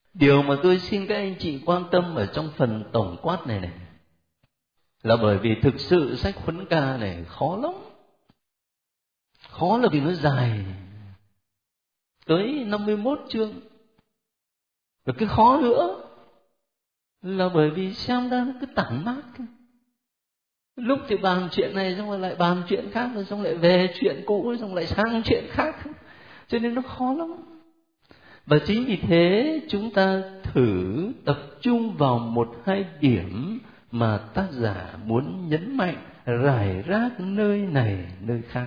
Điều mà tôi xin các anh chị quan tâm ở trong phần tổng quát này là bởi vì thực sự sách Huấn Ca này khó lắm. Khó là vì nó dài tới 51 chương. Và cái khó nữa là bởi vì xem ra nó cứ tản mát. Lúc thì bàn chuyện này xong rồi lại bàn chuyện khác, rồi xong lại về chuyện cũ, xong lại sang chuyện khác. Cho nên nó khó lắm. Và chính vì thế chúng ta thử tập trung vào một hai điểm mà tác giả muốn nhấn mạnh, rải rác nơi này nơi khác.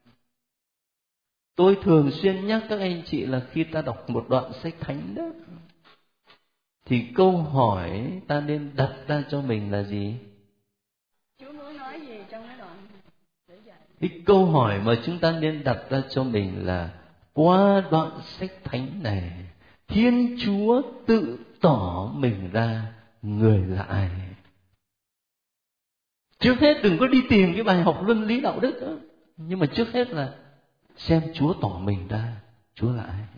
Tôi thường xuyên nhắc các anh chị là khi ta đọc một đoạn sách thánh đó, thì câu hỏi ta nên đặt ra cho mình là gì? Chúa muốn nói gì trong cái đoạn? Cái câu hỏi mà chúng ta nên đặt ra cho mình là qua đoạn sách thánh này, Thiên Chúa tự tỏ mình ra người là ai? Trước hết đừng có đi tìm cái bài học luân lý đạo đức đó, nhưng mà trước hết là xem Chúa tỏ mình ra, Chúa là ai?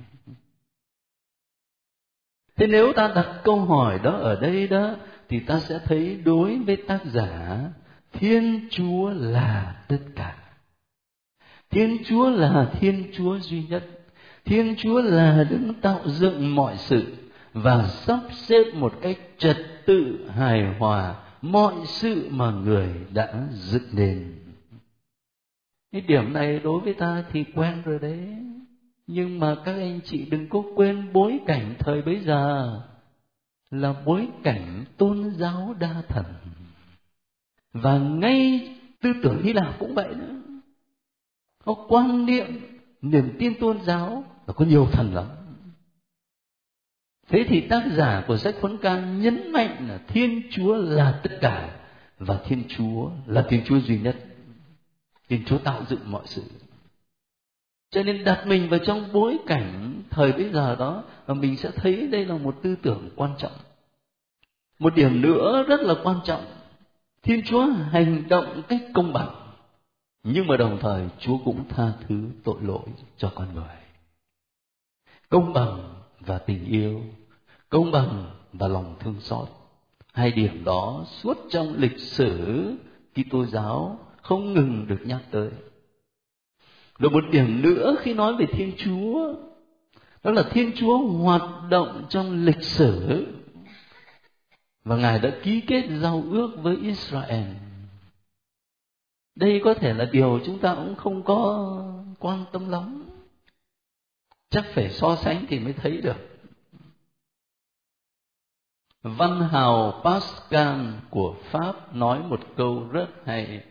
Thế nếu ta đặt câu hỏi đó ở đây đó, thì ta sẽ thấy đối với tác giả, Thiên Chúa là tất cả. Thiên Chúa là Thiên Chúa duy nhất. Thiên Chúa là đấng tạo dựng mọi sự và sắp xếp một cách trật tự hài hòa mọi sự mà người đã dựng nên. Cái điểm này đối với ta thì quen rồi đấy. Nhưng mà các anh chị đừng có quên bối cảnh thời bấy giờ là bối cảnh tôn giáo đa thần. Và ngay tư tưởng Hy Lạp cũng vậy nữa. Có quan niệm, niềm tin tôn giáo là có nhiều thần lắm. Thế thì tác giả của sách Huấn Ca nhấn mạnh là Thiên Chúa là tất cả, và Thiên Chúa là Thiên Chúa duy nhất. Thiên Chúa tạo dựng mọi sự. Cho nên đặt mình vào trong bối cảnh thời bấy giờ đó, và mình sẽ thấy đây là một tư tưởng quan trọng. Một điểm nữa rất là quan trọng, Thiên Chúa hành động cách công bằng, nhưng mà đồng thời Chúa cũng tha thứ tội lỗi cho con người. Công bằng và tình yêu, công bằng và lòng thương xót. Hai điểm đó suốt trong lịch sử Kitô giáo không ngừng được nhắc tới. Rồi một điểm nữa khi nói về Thiên Chúa, đó là Thiên Chúa hoạt động trong lịch sử, và Ngài đã ký kết giao ước với Israel. Đây có thể là điều chúng ta cũng không có quan tâm lắm. Chắc phải so sánh thì mới thấy được. Văn hào Pascal của Pháp nói một câu rất hay.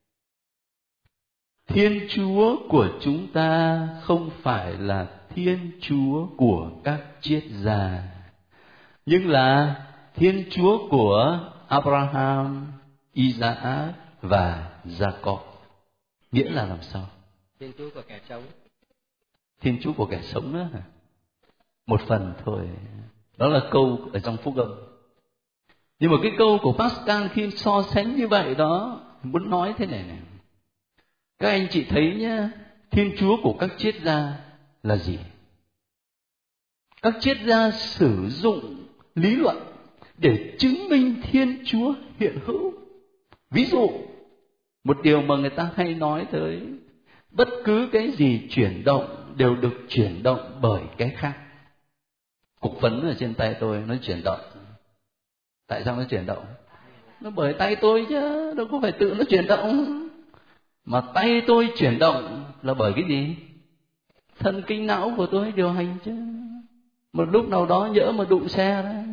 Thiên Chúa của chúng ta không phải là Thiên Chúa của các triết gia, nhưng là Thiên Chúa của Abraham, Isaac và Jacob. Nghĩa là làm sao? Thiên Chúa của kẻ sống. Thiên Chúa của kẻ sống đó hả? Một phần thôi. Đó là câu ở trong Phúc Âm. Nhưng mà cái câu của Pascal khi so sánh như vậy đó, muốn nói thế này. Các anh chị thấy nhá, Thiên Chúa của các triết gia là gì? Các triết gia sử dụng lý luận để chứng minh Thiên Chúa hiện hữu. Ví dụ, một điều mà người ta hay nói tới, bất cứ cái gì chuyển động đều được chuyển động bởi cái khác. Cục phấn ở trên tay tôi nó chuyển động. Tại sao nó chuyển động? Nó bởi tay tôi chứ, đâu có phải tự nó chuyển động. Mà tay tôi chuyển động là bởi cái gì? Thần kinh não của tôi điều hành chứ. Một lúc nào đó nhỡ mà đụng xe đấy,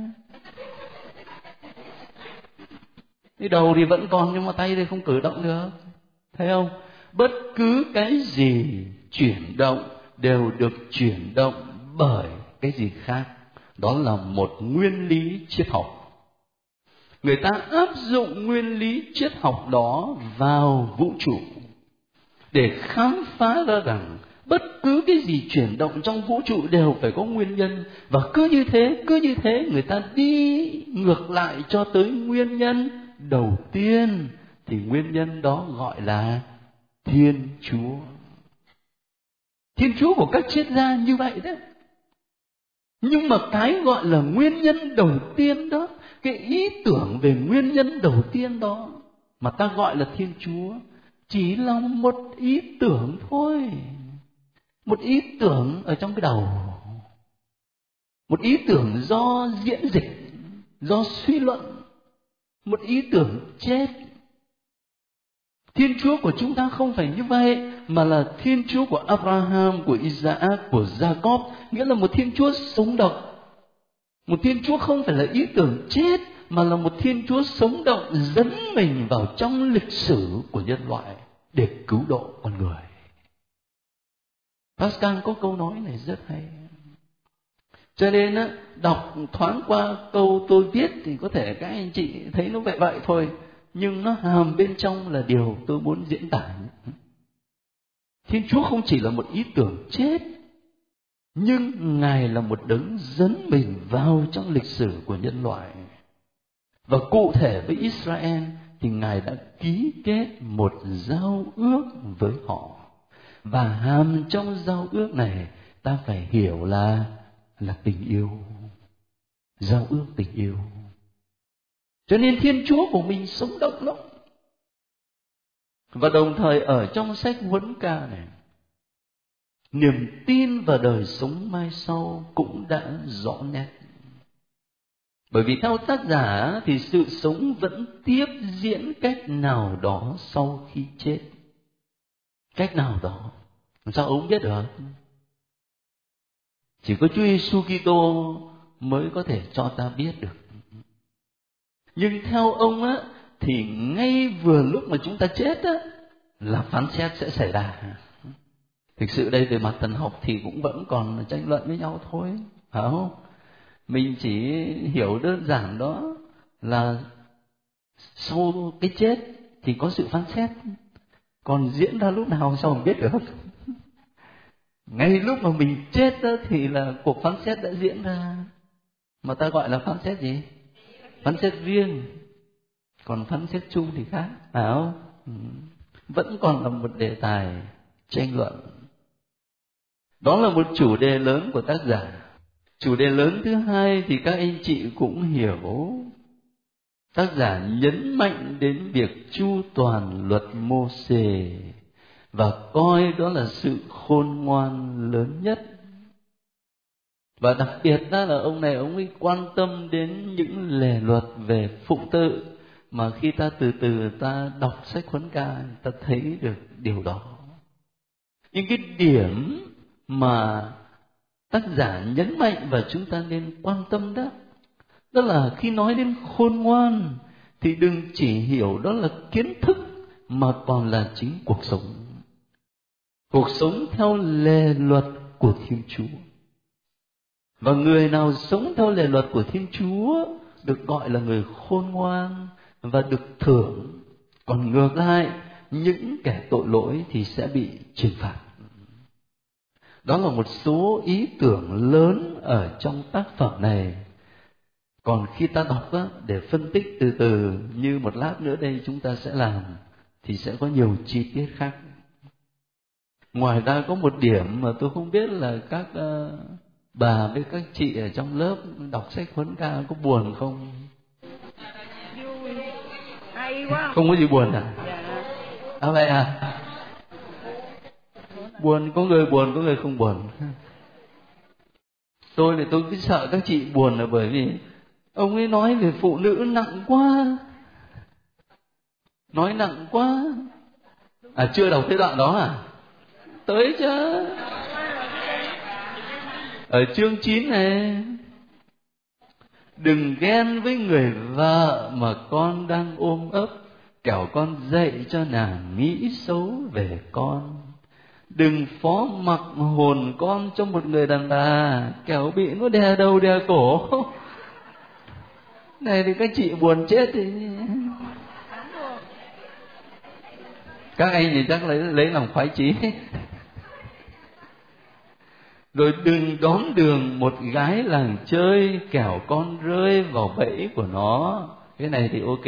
cái đầu thì vẫn còn nhưng mà tay thì không cử động được. Thấy không? Bất cứ cái gì chuyển động đều được chuyển động bởi cái gì khác. Đó là một nguyên lý triết học. Người ta áp dụng nguyên lý triết học đó vào vũ trụ để khám phá ra rằng bất cứ cái gì chuyển động trong vũ trụ đều phải có nguyên nhân. Và cứ như thế người ta đi ngược lại cho tới nguyên nhân đầu tiên, thì nguyên nhân đó gọi là Thiên Chúa. Thiên Chúa của các triết gia như vậy đấy. Nhưng mà cái gọi là nguyên nhân đầu tiên đó, cái ý tưởng về nguyên nhân đầu tiên đó mà ta gọi là Thiên Chúa, chỉ là một ý tưởng thôi. Một ý tưởng ở trong cái đầu. Một ý tưởng do diễn dịch, do suy luận. Một ý tưởng chết. Thiên Chúa của chúng ta không phải như vậy, mà là Thiên Chúa của Abraham, của Isaac, của Jacob, nghĩa là một Thiên Chúa sống động. Một Thiên Chúa không phải là ý tưởng chết, mà là một Thiên Chúa sống động dấn mình vào trong lịch sử của nhân loại để cứu độ con người. Pascal có câu nói này rất hay. Cho nên đọc thoáng qua câu tôi viết thì có thể các anh chị thấy nó vậy vậy thôi, nhưng nó hàm bên trong là điều tôi muốn diễn tả. Thiên Chúa không chỉ là một ý tưởng chết, nhưng Ngài là một đấng dấn mình vào trong lịch sử của nhân loại. Và cụ thể với Israel thì Ngài đã ký kết một giao ước với họ. Và hàm trong giao ước này ta phải hiểu là tình yêu. Giao ước tình yêu. Cho nên Thiên Chúa của mình sống động lắm. Và đồng thời ở trong sách Huấn Ca này, niềm tin vào đời sống mai sau cũng đã rõ nét. Bởi vì theo tác giả thì sự sống vẫn tiếp diễn cách nào đó sau khi chết. Cách nào đó. Làm sao ông biết được? Chỉ có Chúa Giêsu Kitô mới có thể cho ta biết được. Nhưng theo ông á, thì ngay vừa lúc mà chúng ta chết á, là phán xét sẽ xảy ra. Thực sự đây về mặt thần học thì cũng vẫn còn tranh luận với nhau thôi, phải không? Mình chỉ hiểu đơn giản đó là sau cái chết thì có sự phán xét. Còn diễn ra lúc nào sao mình biết được? Ngay lúc mà mình chết đó thì là cuộc phán xét đã diễn ra. Mà ta gọi là phán xét gì? Phán xét riêng. Còn phán xét chung thì khác, phải không? Vẫn còn là một đề tài tranh luận. Đó là một chủ đề lớn của tác giả. Chủ đề lớn thứ hai thì các anh chị cũng hiểu. Tác giả nhấn mạnh đến việc chu toàn luật Mô-sê và coi đó là sự khôn ngoan lớn nhất. Và đặc biệt là ông này ông ấy quan tâm đến những lề luật về phụng tự mà khi ta từ từ ta đọc sách Huấn Ca ta thấy được điều đó. Những cái điểm mà tác giả nhấn mạnh và chúng ta nên quan tâm đó là khi nói đến khôn ngoan thì đừng chỉ hiểu đó là kiến thức mà còn là chính cuộc sống. Cuộc sống theo lề luật của Thiên Chúa. Và người nào sống theo lề luật của Thiên Chúa được gọi là người khôn ngoan và được thưởng. Còn ngược lại, những kẻ tội lỗi thì sẽ bị trừng phạt. Đó là một số ý tưởng lớn ở trong tác phẩm này. Còn khi ta đọc để phân tích từ từ như một lát nữa đây chúng ta sẽ làm thì sẽ có nhiều chi tiết khác. Ngoài ra có một điểm mà tôi không biết là các bà với các chị ở trong lớp đọc sách Huấn Ca có buồn không? Vui, hay quá. Không có gì buồn à? Dạ. À vậy à? Buồn, có người buồn, có người không buồn. Tôi thì tôi cứ sợ các chị buồn là bởi vì ông ấy nói về phụ nữ nặng quá. Nói nặng quá. À chưa đọc cái đoạn đó à? Tới chứ. Ở chương 9 này, đừng ghen với người vợ mà con đang ôm ấp, kẻo con dạy cho nàng nghĩ xấu về con. Đừng phó mặc hồn con cho một người đàn bà, kẻo bị nó đè đầu đè cổ. Này thì các chị buồn chết thì các anh thì chắc lấy làm khoái chí. Rồi đừng đón đường một gái làng chơi, kẻo con rơi vào bẫy của nó. Cái này thì ok.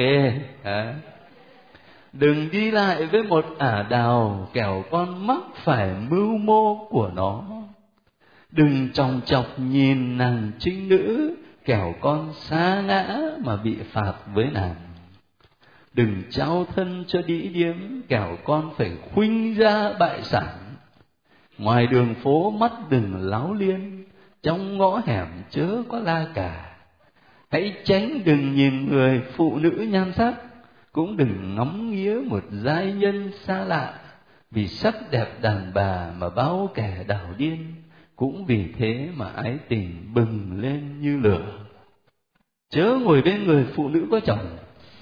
Đừng đi lại với một ả đào, kẻo con mắc phải mưu mô của nó. Đừng chòng chọc nhìn nàng trinh nữ, kẻo con sa ngã mà bị phạt với nàng. Đừng trao thân cho đĩ điếm, kẻo con phải khuynh ra bại sản. Ngoài đường phố mắt đừng láo liên, trong ngõ hẻm chớ có la cà. Hãy tránh đừng nhìn người phụ nữ nhan sắc, cũng đừng ngắm nghía một giai nhân xa lạ. Vì sắc đẹp đàn bà mà bao kẻ đảo điên, cũng vì thế mà ái tình bừng lên như lửa. Chớ ngồi bên người phụ nữ có chồng.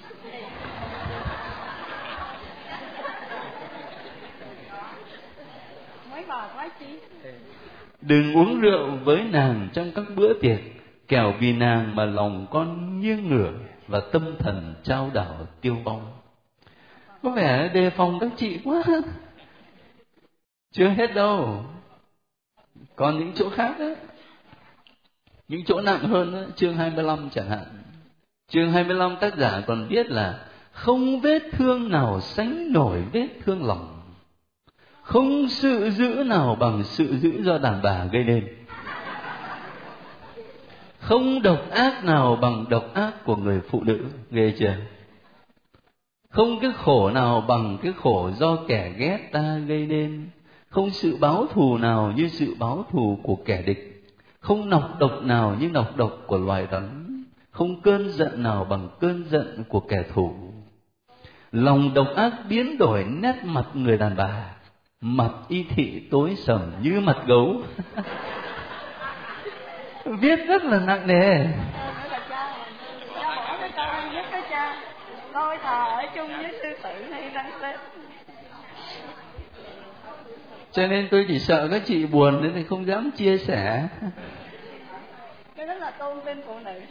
Đừng uống rượu với nàng trong các bữa tiệc, kẻo vì nàng mà lòng con nghiêng ngửa và tâm thần trao đảo tiêu vong. Có vẻ đề phòng các chị quá. Chưa hết đâu, còn những chỗ khác á, những chỗ nặng hơn á, chương 25 chẳng hạn. Chương 25 tác giả còn viết là không vết thương nào sánh nổi vết thương lòng, không sự dữ nào bằng sự dữ do đàn bà gây nên, không độc ác nào bằng độc ác của người phụ nữ. Ghê chưa? Không cái khổ nào bằng cái khổ do kẻ ghét ta gây nên, không sự báo thù nào như sự báo thù của kẻ địch, không nọc độc nào như nọc độc của loài rắn, không cơn giận nào bằng cơn giận của kẻ thù. Lòng độc ác biến đổi nét mặt người đàn bà, mặt y thị tối sầm như mặt gấu. Viết rất là nặng nề. Tôi thà ở chung với sư tử hay răng xếp. Cho nên tôi chỉ sợ các chị buồn nên thì không dám chia sẻ. Cái đó là tôn vinh phụ nữ.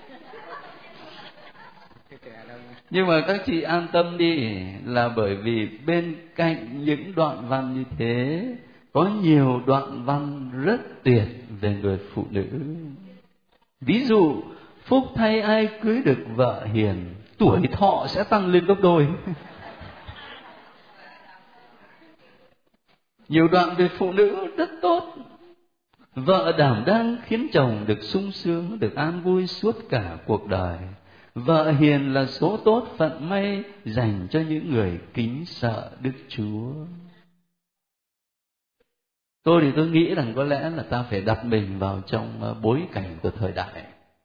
Nhưng mà các chị an tâm đi, là bởi vì bên cạnh những đoạn văn như thế có nhiều đoạn văn rất tuyệt về người phụ nữ. Ví dụ, phúc thay ai cưới được vợ hiền, tuổi thọ sẽ tăng lên gấp đôi. Nhiều đoạn về phụ nữ rất tốt. Vợ đảm đang khiến chồng được sung sướng, được an vui suốt cả cuộc đời. Vợ hiền là số tốt phận may dành cho những người kính sợ Đức Chúa. Tôi thì tôi nghĩ rằng có lẽ là ta phải đặt mình vào trong bối cảnh của thời đại.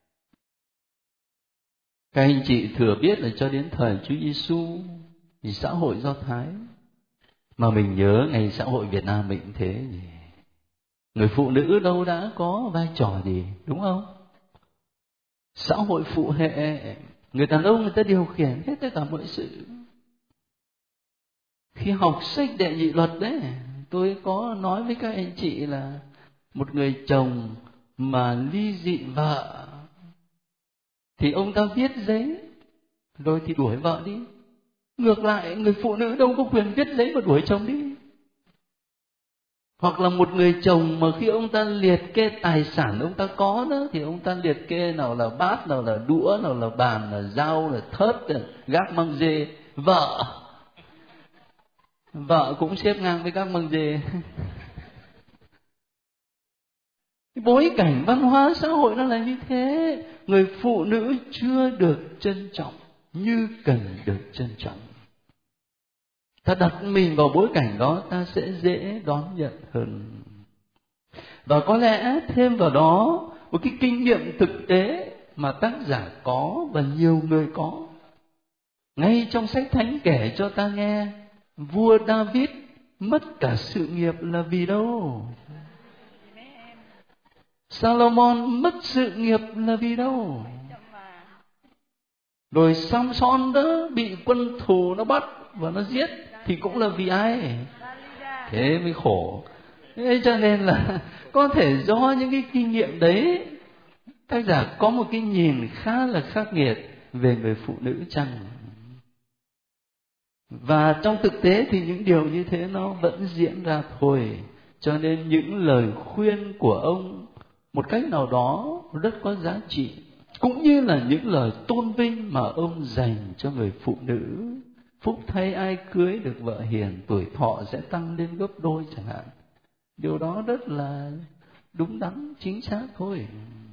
Các anh chị thừa biết là cho đến thời Chúa Giêsu thì xã hội Do Thái, mà mình nhớ ngày xã hội Việt Nam mình cũng thế gì. Người phụ nữ đâu đã có vai trò gì, đúng không? Xã hội phụ hệ, người đàn ông người ta điều khiển hết tất cả mọi sự. Khi học sách đệ nhị luật đấy, tôi có nói với các anh chị là một người chồng mà ly dị vợ thì ông ta viết giấy rồi thì đuổi vợ đi. Ngược lại, người phụ nữ đâu có quyền viết giấy mà đuổi chồng đi. Hoặc là một người chồng mà khi ông ta liệt kê tài sản ông ta có đó, thì ông ta liệt kê nào là bát, nào là đũa, nào là bàn, là dao, là thớt, là gác măng dê. Vợ cũng xếp ngang với gác măng dê. Bối cảnh văn hóa xã hội nó là như thế. Người phụ nữ chưa được trân trọng như cần được trân trọng. Ta đặt mình vào bối cảnh đó, ta sẽ dễ đón nhận hơn. Và có lẽ thêm vào đó một cái kinh nghiệm thực tế mà tác giả có và nhiều người có. Ngay trong sách Thánh kể cho ta nghe, vua David mất cả sự nghiệp là vì đâu? Salomon mất sự nghiệp là vì đâu? Rồi Samson đó bị quân thù nó bắt và nó giết thì cũng là vì ai? Thế mới khổ. Thế cho nên là có thể do những cái kinh nghiệm đấy, tác giả có một cái nhìn khá là khắc nghiệt về người phụ nữ chăng? Và trong thực tế thì những điều như thế nó vẫn diễn ra thôi. Cho nên những lời khuyên của ông một cách nào đó rất có giá trị, cũng như là những lời tôn vinh mà ông dành cho người phụ nữ. Phúc thay ai cưới được vợ hiền, tuổi thọ sẽ tăng lên gấp đôi chẳng hạn. Điều đó rất đúng đắn chính xác thôi.